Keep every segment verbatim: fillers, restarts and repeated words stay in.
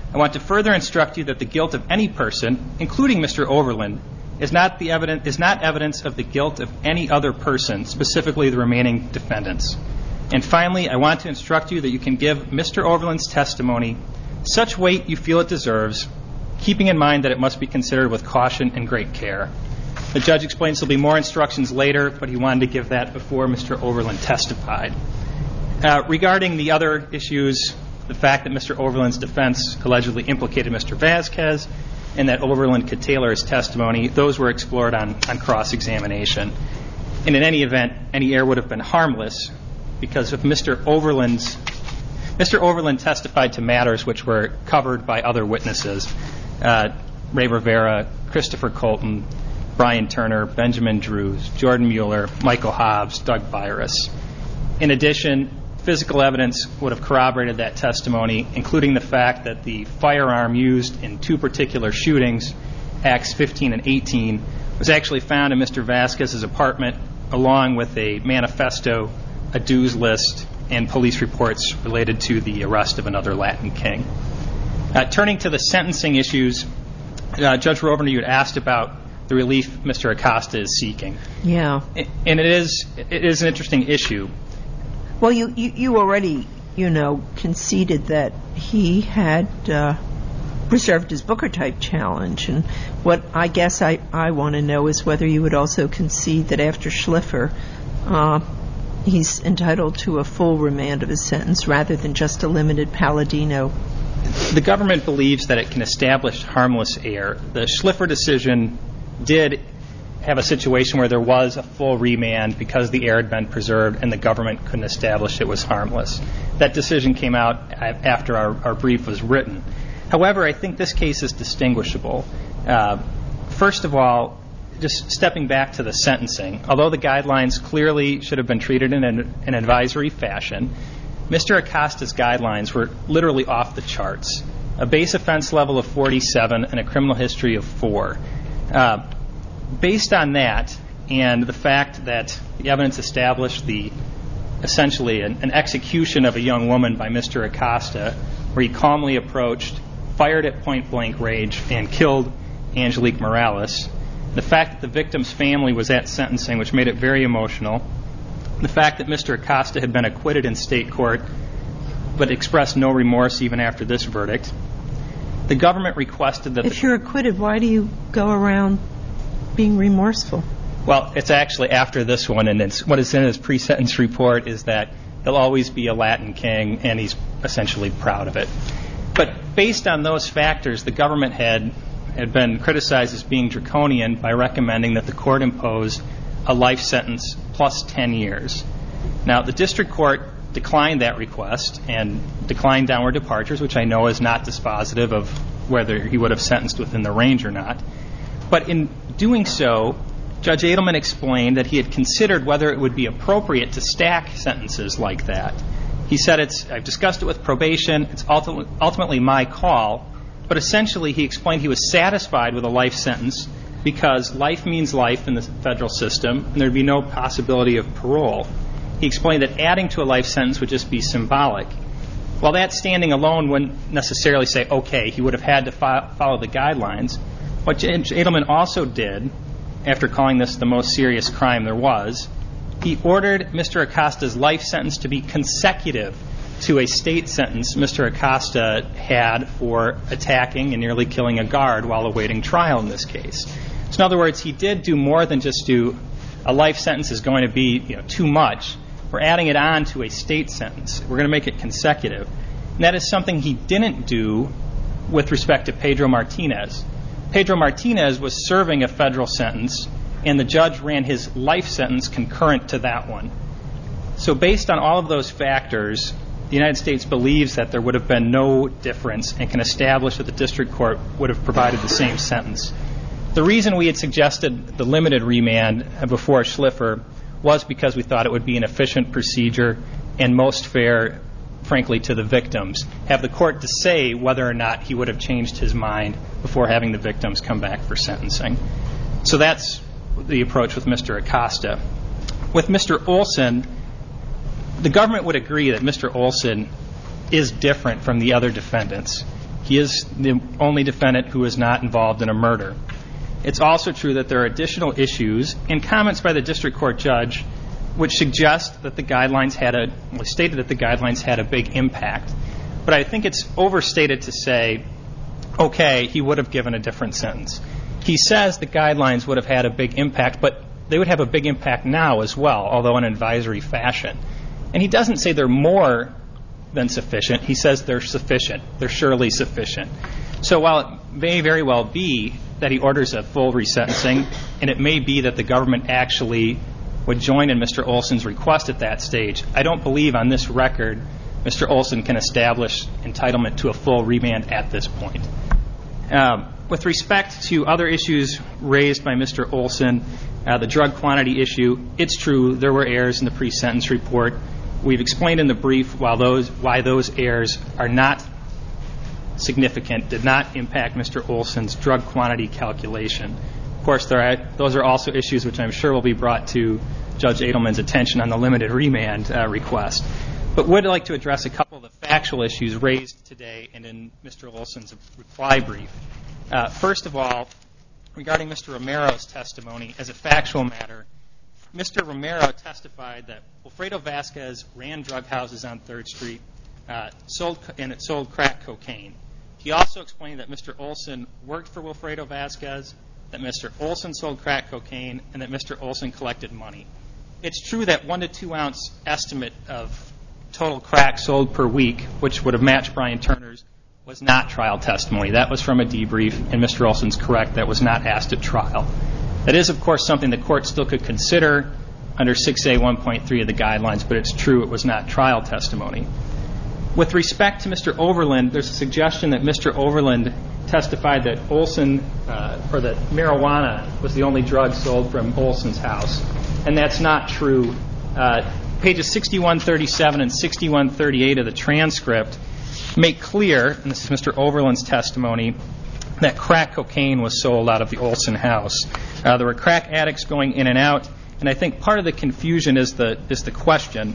I want to further instruct you that the guilt of any person, including Mister Overland, is not the evidence is not evidence of the guilt of any other person, specifically the remaining defendants. And finally, I want to instruct you that you can give Mister Overland's testimony such weight you feel it deserves, keeping in mind that it must be considered with caution and great care. The judge explains there'll be more instructions later, but he wanted to give that before Mister Overland testified. Uh, regarding the other issues, the fact that Mister Overland's defense allegedly implicated Mister Vasquez and that Overland could tailor his testimony, those were explored on, on cross-examination. And in any event, any error would have been harmless because if Mister Overland's Mister Overland testified to matters which were covered by other witnesses, uh, Ray Rivera, Christopher Colton, Brian Turner, Benjamin Drews, Jordan Mueller, Michael Hobbs, Doug Virus. In addition, physical evidence would have corroborated that testimony, including the fact that the firearm used in two particular shootings, Acts fifteen and eighteen, was actually found in Mister Vasquez's apartment, along with a manifesto, a dues list, and police reports related to the arrest of another Latin king. Uh, turning to the sentencing issues, uh, Judge Rovner, you had asked about the relief Mister Acosta is seeking. Yeah. And it is it is an interesting issue. Well, you, you, you already, you know, conceded that he had uh, preserved his Booker-type challenge. And what I guess I, I want to know is whether you would also concede that after Schliffer, uh, he's entitled to a full remand of his sentence rather than just a limited Palladino. The government believes that it can establish harmless error. The Schliffer decision did have a situation where there was a full remand because the error had been preserved and the government couldn't establish it was harmless. That decision came out after our, our brief was written. However, I think this case is distinguishable. Uh, first of all, just stepping back to the sentencing, although the guidelines clearly should have been treated in an, an advisory fashion, Mister Acosta's guidelines were literally off the charts. A base offense level of forty-seven and a criminal history of four. Uh, based on that and the fact that the evidence established the essentially an, an execution of a young woman by Mister Acosta, where he calmly approached, fired at point-blank range, and killed Angelique Morales, the fact that the victim's family was at sentencing, which made it very emotional, the fact that Mister Acosta had been acquitted in state court but expressed no remorse even after this verdict, the government requested that... If the, you're acquitted, why do you go around being remorseful? Well, it's actually after this one, and it's, what is in his pre-sentence report is that he'll always be a Latin king, and he's essentially proud of it. But based on those factors, the government had, had been criticized as being draconian by recommending that the court impose a life sentence plus ten years. Now, the district court declined that request and declined downward departures, which I know is not dispositive of whether he would have sentenced within the range or not. But in doing so, Judge Adelman explained that he had considered whether it would be appropriate to stack sentences like that. He said, it's, I've discussed it with probation, it's ultimately, ultimately my call, but essentially he explained he was satisfied with a life sentence because life means life in the federal system, and there'd be no possibility of parole. He explained that adding to a life sentence would just be symbolic. While that standing alone wouldn't necessarily say, okay, he would have had to fo- follow the guidelines, what Judge Adelman also did, after calling this the most serious crime there was, he ordered Mister Acosta's life sentence to be consecutive to a state sentence Mister Acosta had for attacking and nearly killing a guard while awaiting trial in this case. So in other words, he did do more than just do a life sentence is going to be, you know, too much. We're adding it on to a state sentence. We're going to make it consecutive. And that is something he didn't do with respect to Pedro Martinez. Pedro Martinez was serving a federal sentence, and the judge ran his life sentence concurrent to that one. So based on all of those factors, the United States believes that there would have been no difference and can establish that the district court would have provided the same sentence. The reason we had suggested the limited remand before Schliffer was because we thought it would be an efficient procedure and most fair, frankly, to the victims. Have the court to say whether or not he would have changed his mind before having the victims come back for sentencing. So that's the approach with Mister Acosta. With Mister Olson, the government would agree that Mister Olson is different from the other defendants. He is the only defendant who is not involved in a murder. It's also true that there are additional issues and comments by the district court judge which suggest that the guidelines had a, well, stated that the guidelines had a big impact. But I think it's overstated to say, okay, he would have given a different sentence. He says the guidelines would have had a big impact, but they would have a big impact now as well, although in an advisory fashion. And he doesn't say they're more than sufficient. He says they're sufficient. They're surely sufficient. So while it may very well be that he orders a full resentencing, and it may be that the government actually would join in Mister Olson's request at that stage, I don't believe on this record Mister Olson can establish entitlement to a full remand at this point. Um, with respect to other issues raised by Mister Olson, uh, the drug quantity issue, it's true there were errors in the pre-sentence report. We've explained in the brief while those, why those errors are not significant, did not impact Mister Olson's drug quantity calculation. Of course, there are, those are also issues which I'm sure will be brought to Judge Edelman's attention on the limited remand uh, request. But would like to address a couple of the factual issues raised today and in Mister Olson's reply brief. Uh, first of all, regarding Mister Romero's testimony, as a factual matter, Mister Romero testified that Wilfredo Vasquez ran drug houses on third Street uh, sold, and it sold crack cocaine. He also explained that Mister Olson worked for Wilfredo Vasquez, that Mister Olson sold crack cocaine, and that Mister Olson collected money. It's true that one to two ounce estimate of total crack sold per week, which would have matched Brian Turner's, was not trial testimony. That was from a debrief, and Mister Olson's correct. That was not asked at trial. That is, of course, something the court still could consider under six A one point three of the guidelines, but it's true it was not trial testimony. With respect to Mister Overland, there's a suggestion that Mister Overland testified that Olson, uh, or that marijuana was the only drug sold from Olson's house, and that's not true. Uh, pages sixty-one thirty-seven and sixty-one thirty-eight of the transcript make clear, and this is Mister Overland's testimony, that crack cocaine was sold out of the Olson house. Uh, there were crack addicts going in and out, and I think part of the confusion is the is the question.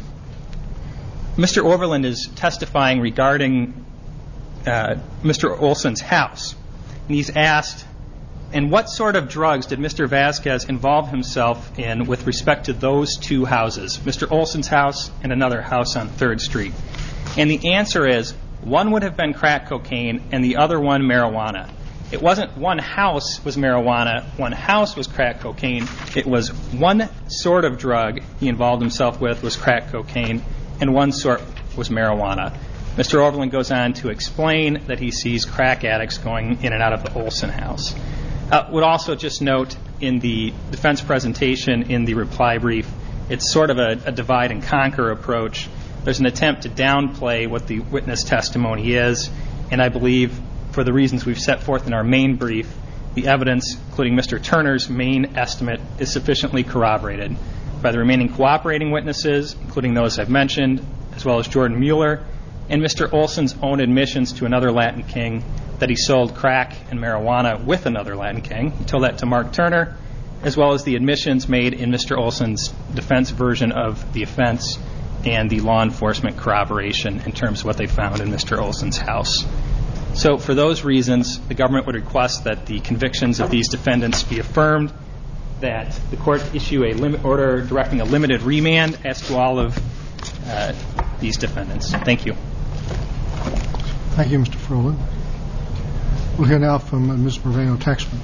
Mister Overland is testifying regarding uh, Mister Olson's house, and he's asked, and what sort of drugs did Mister Vasquez involve himself in with respect to those two houses, Mister Olson's house and another house on third Street? And the answer is, one would have been crack cocaine and the other one marijuana. It wasn't one house was marijuana, one house was crack cocaine. It was one sort of drug he involved himself with was crack cocaine, and one sort was marijuana. Mister Overland goes on to explain that he sees crack addicts going in and out of the Olson house. Uh, would also just note in the defense presentation in the reply brief, it's sort of a, a divide and conquer approach. There's an attempt to downplay what the witness testimony is, and I believe for the reasons we've set forth in our main brief, the evidence, including Mister Turner's main estimate, is sufficiently corroborated by the remaining cooperating witnesses, including those I've mentioned, as well as Jordan Mueller, and Mister Olson's own admissions to another Latin king that he sold crack and marijuana with another Latin king. He told that to Mark Turner, as well as the admissions made in Mister Olson's defense version of the offense and the law enforcement corroboration in terms of what they found in Mister Olson's house. So for those reasons, the government would request that the convictions of these defendants be affirmed, that the court issue a limit order directing a limited remand as to all of uh, these defendants. Thank you. Thank you, Mister Frohlich. We'll hear now from uh, Miz Moreno-Taxman.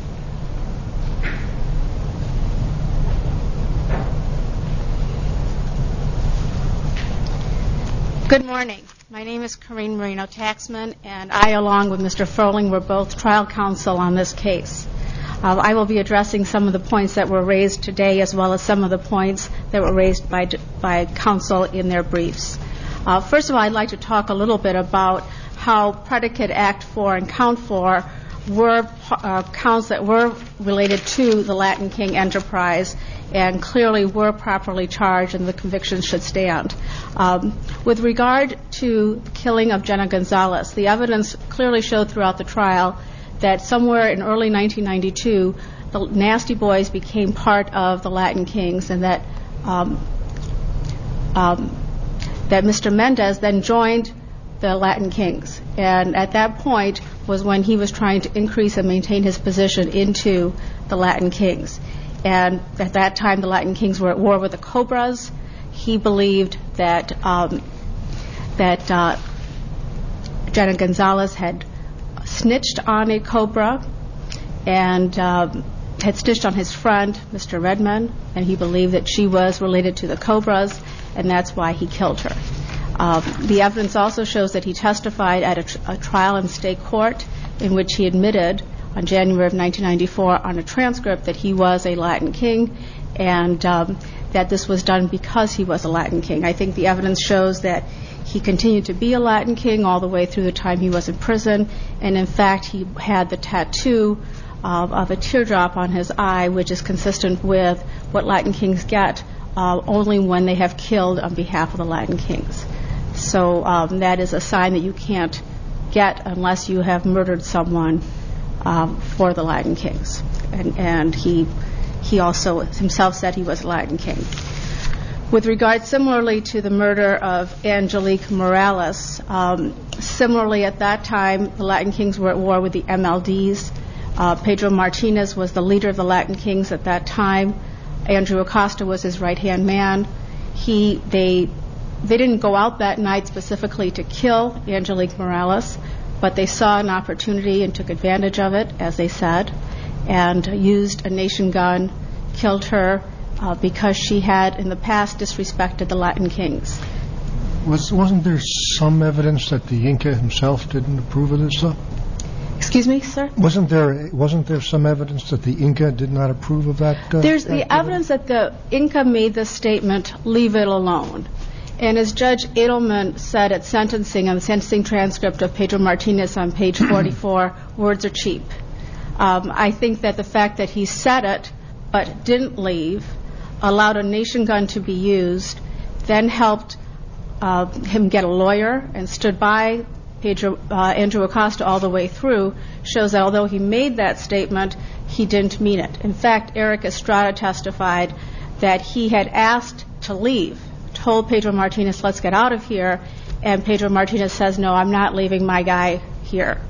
Good morning. My name is Corinne Moreno-Taxman, and I, along with Mister Frohlich, were both trial counsel on this case. Uh, I will be addressing some of the points that were raised today, as well as some of the points that were raised by by counsel in their briefs. Uh, first of all, I'd like to talk a little bit about how Predicate Act four and Count four were uh, counts that were related to the Latin King enterprise and clearly were properly charged, and the convictions should stand. Um, with regard to the killing of Jenna Gonzalez, the evidence clearly showed throughout the trial that somewhere in early nineteen ninety-two, the Nasty Boys became part of the Latin Kings, and that um, um, that Mister Mendez then joined the Latin Kings. And at that point was when he was trying to increase and maintain his position into the Latin Kings. And at that time, the Latin Kings were at war with the Cobras. He believed that um, that uh, Janet Gonzalez had snitched on a Cobra and um, had snitched on his friend, Mister Redmond, and he believed that she was related to the Cobras, and that's why he killed her. Um, the evidence also shows that he testified at a, tr- a trial in state court in which he admitted on January of nineteen ninety-four on a transcript that he was a Latin King and um, that this was done because he was a Latin King. I think the evidence shows that he continued to be a Latin King all the way through the time he was in prison, and in fact he had the tattoo of, of a teardrop on his eye, which is consistent with what Latin Kings get uh, only when they have killed on behalf of the Latin Kings. So um, that is a sign that you can't get unless you have murdered someone um, for the Latin Kings. And, and he he also himself said he was a Latin King. With regard similarly to the murder of Angelique Morales, um, similarly at that time the Latin Kings were at war with the M L Ds. Uh, Pedro Martinez was the leader of the Latin Kings at that time. Andrew Acosta was his right-hand man. He they they didn't go out that night specifically to kill Angelique Morales, but they saw an opportunity and took advantage of it, as they said, and used a nation gun, killed her uh, because she had in the past disrespected the Latin Kings. Was, wasn't there some evidence that the Inca himself didn't approve of this, though? Excuse me, sir? Wasn't there wasn't there some evidence that the Inca did not approve of that? Uh, There's the activity? evidence that the Inca made the statement, "Leave it alone." And as Judge Edelman said at sentencing, on the sentencing transcript of Pedro Martinez on page forty-four, words are cheap. Um, I think that the fact that he said it but didn't leave, allowed a nation gun to be used, then helped uh, him get a lawyer and stood by Pedro, uh, Andrew Acosta all the way through, shows that although he made that statement, he didn't mean it. In fact, Eric Estrada testified that he had asked to leave, told Pedro Martinez, let's get out of here, and Pedro Martinez says, no, I'm not leaving my guy here.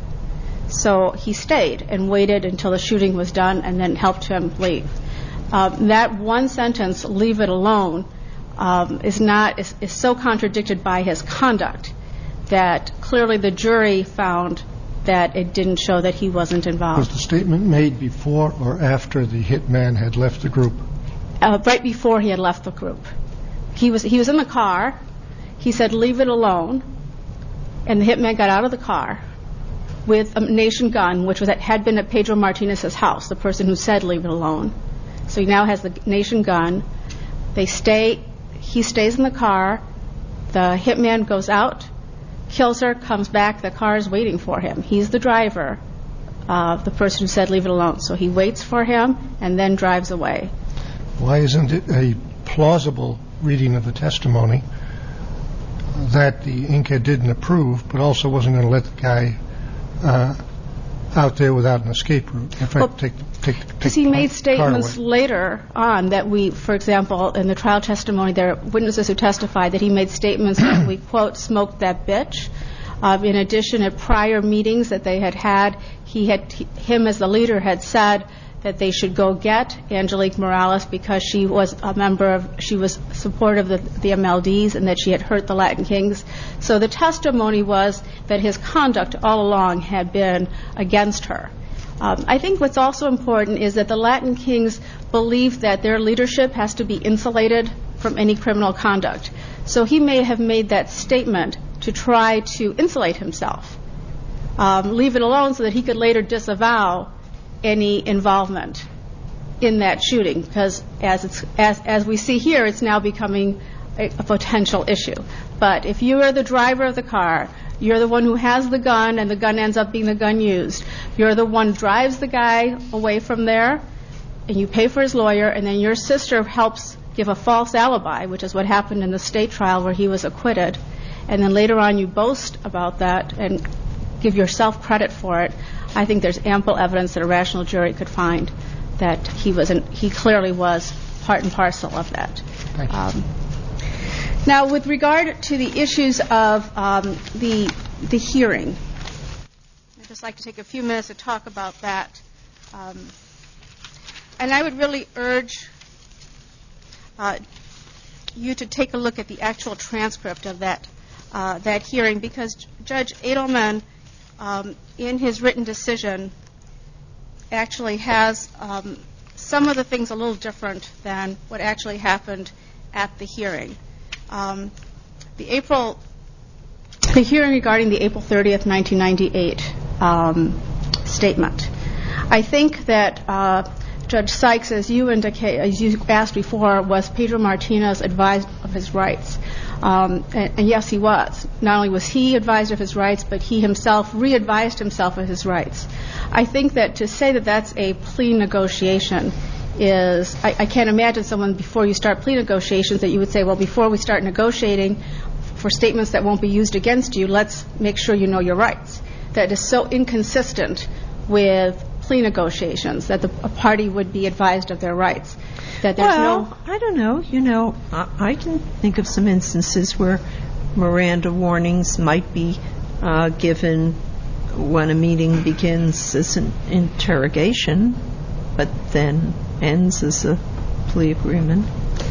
So he stayed and waited until the shooting was done and then helped him leave. Um, that one sentence, leave it alone, um, is not is, is so contradicted by his conduct that clearly the jury found that it didn't show that he wasn't involved. Was the statement made before or after the hitman had left the group? Uh, right before he had left the group. He was he was in the car. He said, leave it alone. And the hitman got out of the car with a nation gun, which was at, had been at Pedro Martinez's house, the person who said, leave it alone. So he now has the nation gun. They stay. He stays in the car. The hitman goes out, kills her, comes back. The car is waiting for him. He's the driver, uh, the person who said, leave it alone. So he waits for him and then drives away. Why isn't it a plausible reading of the testimony that the Inca didn't approve, but also wasn't going to let the guy uh, out there without an escape route? In fact, well, take take because he made statements later on that we, for example, in the trial testimony, there are witnesses who testified that he made statements that we, quote, smoked that bitch. Uh, in addition, at prior meetings that they had had, he had he, him as the leader had said that they should go get Angelique Morales because she was a member of, she was supportive of the, the M L Ds and that she had hurt the Latin Kings. So the testimony was that his conduct all along had been against her. Um, I think what's also important is that the Latin Kings believe that their leadership has to be insulated from any criminal conduct. So he may have made that statement to try to insulate himself, um, leave it alone so that he could later disavow any involvement in that shooting, because as it's as as we see here, it's now becoming a, a potential issue. But if you are the driver of the car, you're the one who has the gun, and the gun ends up being the gun used. You're the one who drives the guy away from there, and you pay for his lawyer, and then your sister helps give a false alibi, which is what happened in the state trial where he was acquitted, and then later on you boast about that and give yourself credit for it. I think there's ample evidence that a rational jury could find that he was, an, he clearly was part and parcel of that. Thank you. Um, Now, with regard to the issues of um, the the hearing, I'd just like to take a few minutes to talk about that. Um, and I would really urge uh, you to take a look at the actual transcript of that uh, that hearing, because Judge Edelman, um, in his written decision, actually has um, some of the things a little different than what actually happened at the hearing. Um, the April, the hearing regarding the April thirtieth, nineteen ninety-eight um, statement. I think that uh, Judge Sykes, as you indicate, as you asked before, was Pedro Martinez advised of his rights? Um, and, and yes, he was. Not only was he advised of his rights, but he himself re-advised himself of his rights. I think that to say that that's a plea negotiation is, I, I can't imagine someone before you start plea negotiations that you would say, well, before we start negotiating for statements that won't be used against you, let's make sure you know your rights. That is so inconsistent with plea negotiations, that the, a party would be advised of their rights. That there's well, no. I don't know. You know, I, I can think of some instances where Miranda warnings might be uh, given when a meeting begins as an interrogation, but then ends as a plea agreement.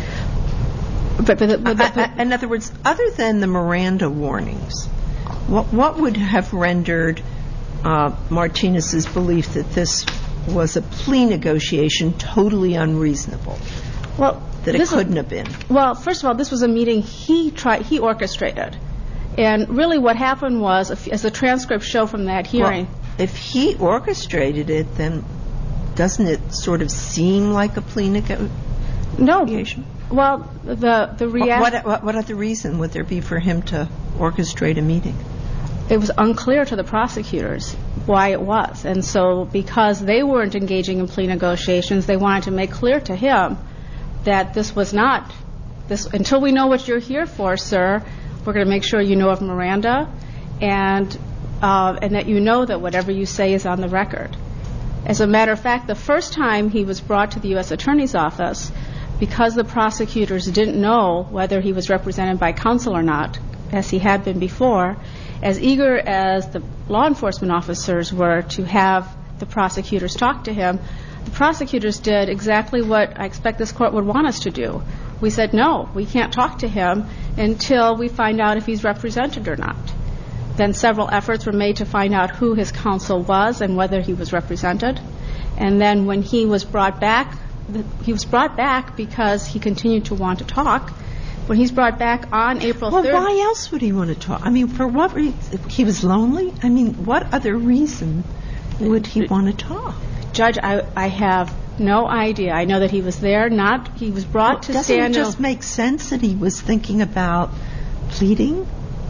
But, but, but, but, I, I, in other words, other than the Miranda warnings, what, what would have rendered uh, Martinez's belief that this was a plea negotiation totally unreasonable? Well, that it this couldn't was, have been. Well, first of all, this was a meeting he tried, he orchestrated. And really what happened was, as the transcripts show from that hearing. Well, if he orchestrated it, then doesn't it sort of seem like a plea negotiation? No. Well, the the reaction. What, what, what other reason would there be for him to orchestrate a meeting? It was unclear to the prosecutors why it was. And so because they weren't engaging in plea negotiations, they wanted to make clear to him that this was not, this until we know what you're here for, sir, we're going to make sure you know of Miranda and uh, and that you know that whatever you say is on the record. As a matter of fact, the first time he was brought to the U S Attorney's Office, because the prosecutors didn't know whether he was represented by counsel or not, as he had been before, as eager as the law enforcement officers were to have the prosecutors talk to him, the prosecutors did exactly what I expect this court would want us to do. We said, no, we can't talk to him until we find out if he's represented or not. Then several efforts were made to find out who his counsel was and whether he was represented. And then when he was brought back, he was brought back because he continued to want to talk. When he's brought back on April third. Well, why else would he want to talk? I mean, for what reason? He was lonely? I mean, what other reason would he want to talk? Judge, I, I have no idea. I know that he was there, not, he was brought well, to doesn't stand. Doesn't it just make sense that he was thinking about pleading?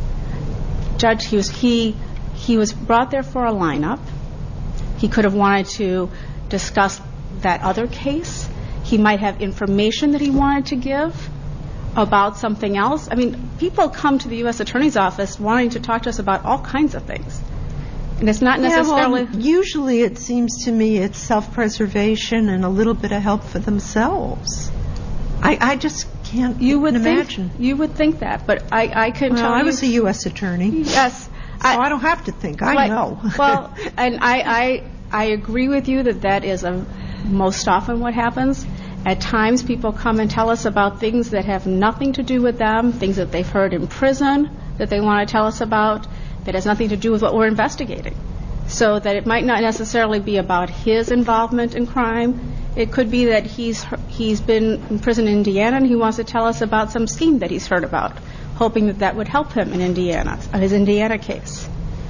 Judge, he was, he, he was brought there for a lineup. He could have wanted to discuss that other case. He might have information that he wanted to give about something else. I mean, people come to the U S Attorney's Office wanting to talk to us about all kinds of things. And it's not necessarily... Yeah, well, usually it seems to me it's self-preservation and a little bit of help for themselves. I, I just can't you would imagine. Think, you would think that, but I, I can well, tell I you... I was a U S attorney. Yes. So I, I don't have to think. I but, know. Well, and I, I, I agree with you that that is a, most often what happens. At times people come and tell us about things that have nothing to do with them, things that they've heard in prison that they want to tell us about that has nothing to do with what we're investigating. So that it might not necessarily be about his involvement in crime. It could be that he's he's been in prison in Indiana and he wants to tell us about some scheme that he's heard about, hoping that that would help him in Indiana, on his Indiana case.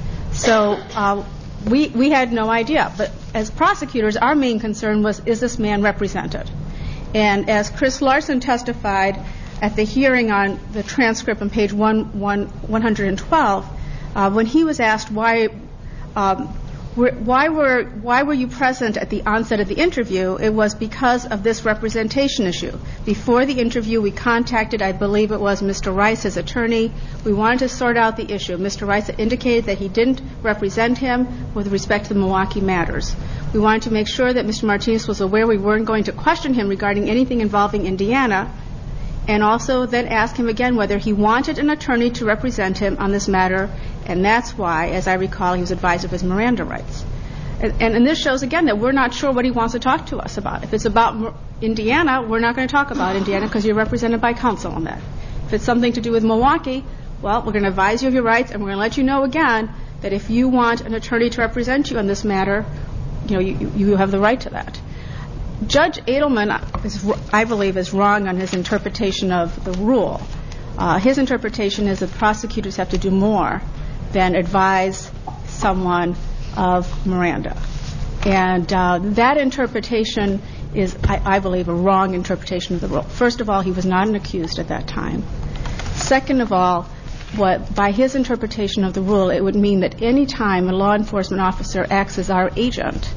So uh, we we had no idea. But as prosecutors, our main concern was, is this man represented? And as Chris Larson testified at the hearing on the transcript on page one, one, one hundred twelve, uh, when he was asked why um, why were why were you present at the onset of the interview, it was because of this representation issue. Before the interview, we contacted, I believe it was Mister Rice, his attorney. We wanted to sort out the issue. Mister Rice indicated that he didn't represent him with respect to the Milwaukee matters. We wanted to make sure that Mister Martinez was aware we weren't going to question him regarding anything involving Indiana. and also then ask him again whether he wanted an attorney to represent him on this matter, and that's why, as I recall, he was advised of his Miranda rights. And, and, and this shows, again, that we're not sure what he wants to talk to us about. If it's about Indiana, we're not going to talk about Indiana because you're represented by counsel on that. If it's something to do with Milwaukee, well, we're going to advise you of your rights, and we're going to let you know again that if you want an attorney to represent you on this matter, you know, you, you have the right to that. Judge Edelman, is, I believe, is wrong on his interpretation of the rule. Uh, his interpretation is that prosecutors have to do more than advise someone of Miranda. And uh, that interpretation is, I, I believe, a wrong interpretation of the rule. First of all, he was not an accused at that time. Second of all, what, by his interpretation of the rule, it would mean that any time a law enforcement officer acts as our agent,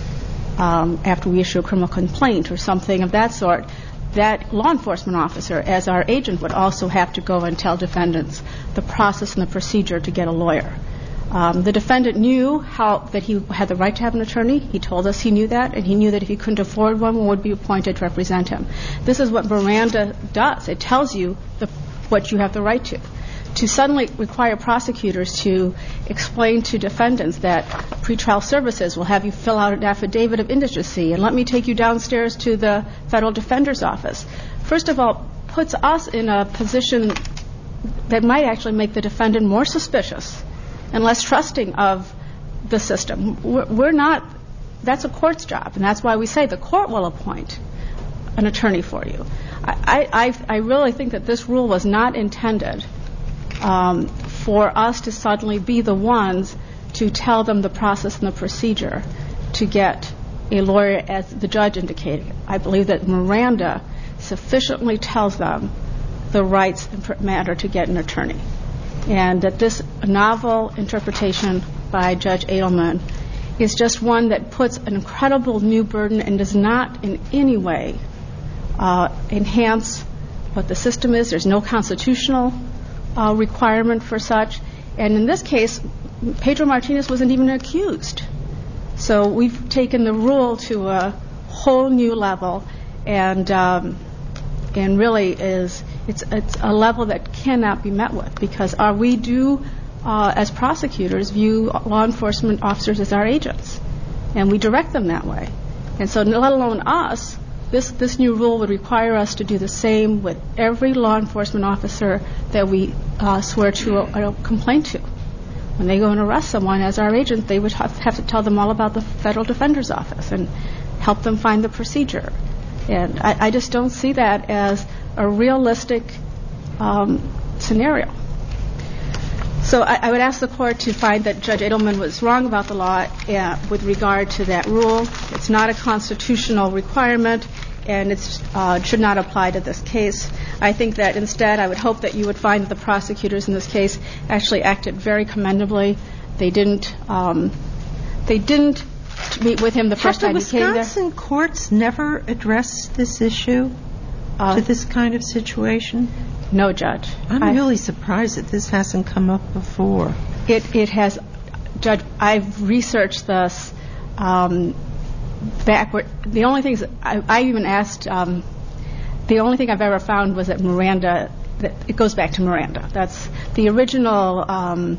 Um, after we issue a criminal complaint or something of that sort, that law enforcement officer, as our agent, would also have to go and tell defendants the process and the procedure to get a lawyer. Um, the defendant knew how that he had the right to have an attorney. He told us he knew that, and he knew that if he couldn't afford one, one would be appointed to represent him. This is what Miranda does. It tells you the, what you have the right to. To suddenly require prosecutors to explain to defendants that pretrial services will have you fill out an affidavit of indigency and let me take you downstairs to the federal defender's office, first of all, puts us in a position that might actually make the defendant more suspicious and less trusting of the system. We're not, that's a court's job, and that's why we say the court will appoint an attorney for you. I, I, I really think that this rule was not intended Um, for us to suddenly be the ones to tell them the process and the procedure to get a lawyer, as the judge indicated. I believe that Miranda sufficiently tells them the rights and matter to get an attorney, and that this novel interpretation by Judge Edelman is just one that puts an incredible new burden and does not in any way uh, enhance what the system is. There's no constitutional Uh, requirement for such. And in this case, Pedro Martinez wasn't even accused. So we've taken the rule to a whole new level, and um, and really is it's it's a level that cannot be met with, because uh, we do, uh, as prosecutors, view law enforcement officers as our agents, and we direct them that way. And so, let alone us, This this new rule would require us to do the same with every law enforcement officer that we uh, swear to a, a complaint to. When they go and arrest someone as our agent, they would have, have to tell them all about the federal defender's office and help them find the procedure. And I, I just don't see that as a realistic um, scenario. So I, I would ask the court to find that Judge Edelman was wrong about the law uh, with regard to that rule. It's not a constitutional requirement, and it uh, should not apply to this case. I think that instead I would hope that you would find that the prosecutors in this case actually acted very commendably. They didn't um, they didn't meet with him the first time he came there. Have the Wisconsin courts never addressed this issue uh, to this kind of situation? No, Judge. I'm I, really surprised that this hasn't come up before. It it has, Judge. I've researched this um, backward. The only things I, I even asked. Um, the only thing I've ever found was that Miranda. That it goes back to Miranda. That's the original. Um,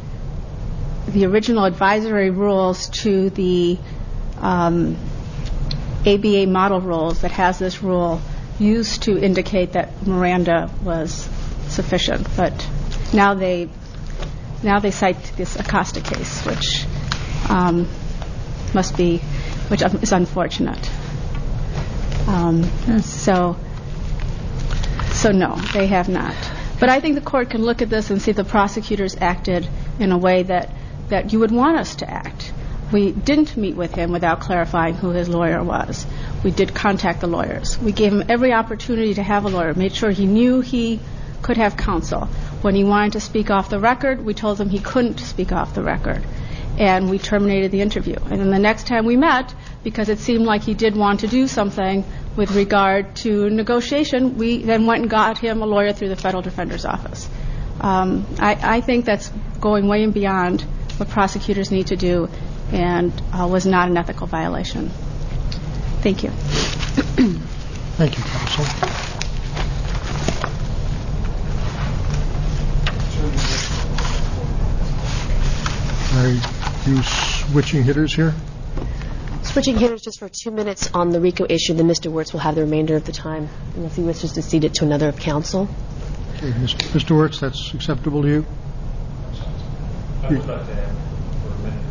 the original advisory rules to the um, A B A model rules that has this rule used to indicate that Miranda was sufficient, but now they now they cite this Acosta case, which um, must be, which is unfortunate. Um, so, so no, they have not. But I think the court can look at this and see the prosecutors acted in a way that that you would want us to act. We didn't meet with him without clarifying who his lawyer was. We did contact the lawyers. We gave him every opportunity to have a lawyer, made sure he knew he could have counsel. When he wanted to speak off the record, we told him he couldn't speak off the record, and we terminated the interview. And then the next time we met, because it seemed like he did want to do something with regard to negotiation, we then went and got him a lawyer through the federal defender's office. Um, I, I think that's going way and beyond what prosecutors need to do, and uh, was not an ethical violation. Thank you. Thank you, counsel. Are you switching hitters here? Switching hitters just for two minutes on the RICO issue, then Mister Wirtz will have the remainder of the time, unless he wishes to cede it to another of counsel. Okay, Mister Wirtz, that's acceptable to you? I would like to add for a minute.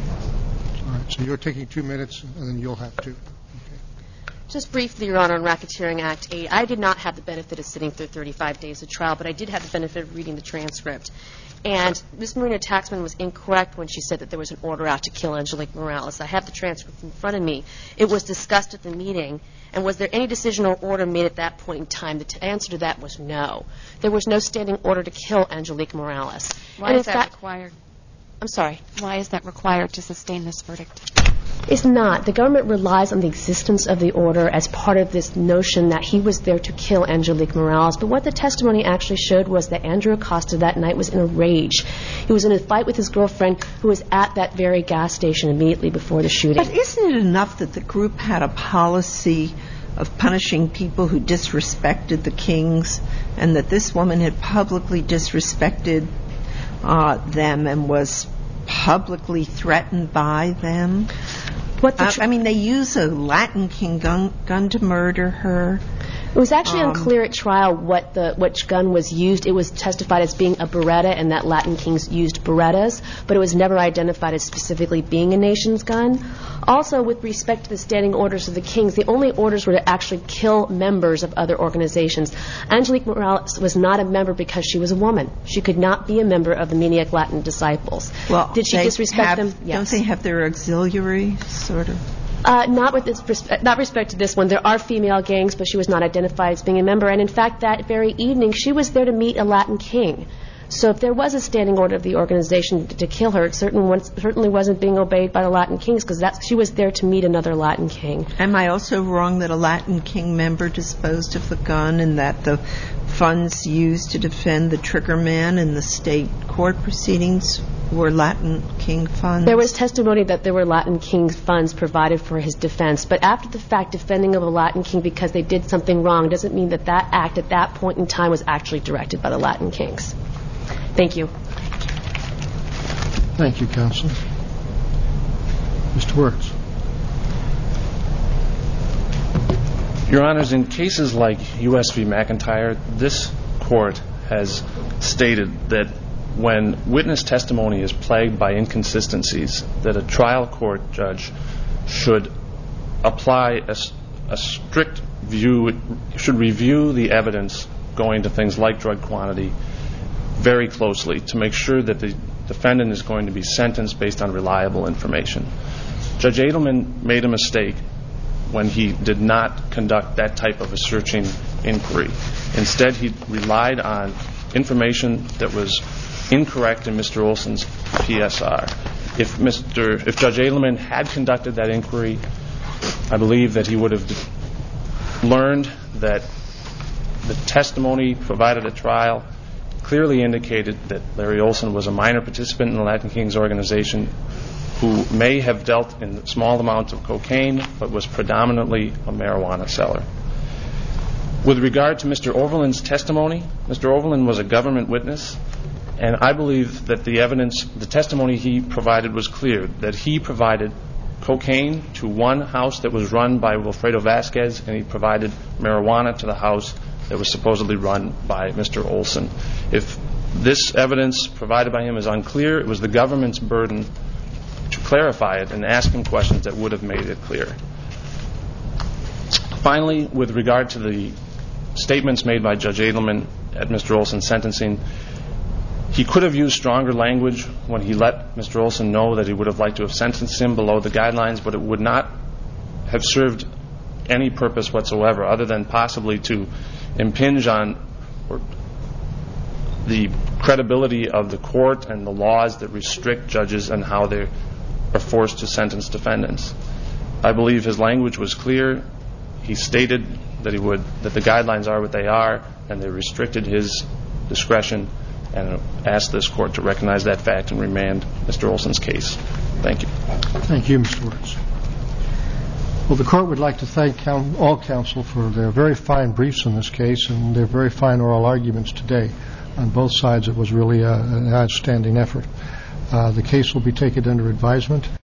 All right, so you're taking two minutes, and then you'll have two. Okay. Just briefly, Your Honor, on Racketeering Act eight, I did not have the benefit of sitting through thirty-five days of trial, but I did have the benefit of reading the transcript. And Miz Marina Taxman was incorrect when she said that there was an order out to kill Angelique Morales. I have the transcript in front of me. It was discussed at the meeting. And was there any decision or order made at that point in time? The t- answer to that was no. There was no standing order to kill Angelique Morales. Why and is that fact, required? I'm sorry. Why is that required to sustain this verdict? It's not. The government relies on the existence of the order as part of this notion that he was there to kill Angelique Morales. But what the testimony actually showed was that Andrew Acosta that night was in a rage. He was in a fight with his girlfriend who was at that very gas station immediately before the shooting. But isn't it enough that the group had a policy of punishing people who disrespected the Kings, and that this woman had publicly disrespected uh, them and was publicly threatened by them? What the tr- I, I mean, they use a Latin King gun, gun to murder her. It was actually Um, unclear at trial what the which gun was used. It was testified as being a Beretta, and that Latin Kings used Berettas, but it was never identified as specifically being a nation's gun. Also, with respect to the standing orders of the Kings, the only orders were to actually kill members of other organizations. Angelique Morales was not a member because she was a woman. She could not be a member of the Maniac Latin Disciples. Well, did she they disrespect have, them? Yes. Don't they have their auxiliary, sort of? Uh, not with this, perspe- not respect to this one. There are female gangs, but she was not identified as being a member. And in fact, that very evening, she was there to meet a Latin king. So if there was a standing order of the organization to, to kill her, it certainly, was, certainly wasn't being obeyed by the Latin kings, because she was there to meet another Latin king. Am I also wrong that a Latin King member disposed of the gun, and that the funds used to defend the trigger man in the state court proceedings were Latin King funds? There was testimony that there were Latin King funds provided for his defense, but after the fact, defending of a Latin King because they did something wrong doesn't mean that that act at that point in time was actually directed by the Latin Kings. Thank you. Thank you, counsel. Mister Wirtz. Your Honors, in cases like U S v. McIntyre, this court has stated that when witness testimony is plagued by inconsistencies, that a trial court judge should apply a, a strict view, should review the evidence going to things like drug quantity very closely to make sure that the defendant is going to be sentenced based on reliable information. Judge Edelman made a mistake when he did not conduct that type of a searching inquiry. Instead, he relied on information that was incorrect in Mister Olson's P S R. If Mister If Judge Edelman had conducted that inquiry, I believe that he would have learned that the testimony provided at trial clearly indicated that Larry Olson was a minor participant in the Latin Kings organization who may have dealt in small amounts of cocaine but was predominantly a marijuana seller. With regard to Mister Overland's testimony, Mister Overland was a government witness, and I believe that the evidence, the testimony he provided was clear, that he provided cocaine to one house that was run by Wilfredo Vasquez, and he provided marijuana to the house that was supposedly run by Mister Olson. If this evidence provided by him is unclear, it was the government's burden to clarify it and ask him questions that would have made it clear. Finally, with regard to the statements made by Judge Edelman at Mister Olson's sentencing, he could have used stronger language when he let Mister Olson know that he would have liked to have sentenced him below the guidelines, but it would not have served any purpose whatsoever other than possibly to impinge on the credibility of the court and the laws that restrict judges and how they are forced to sentence defendants. I believe his language was clear. He stated that he would that the guidelines are what they are, and they restricted his discretion, and asked this court to recognize that fact and remand Mister Olson's case. Thank you. Thank you, Mister Wirtz. Well, the court would like to thank all counsel for their very fine briefs in this case and their very fine oral arguments today. On both sides, it was really a, an outstanding effort. Uh, The case will be taken under advisement.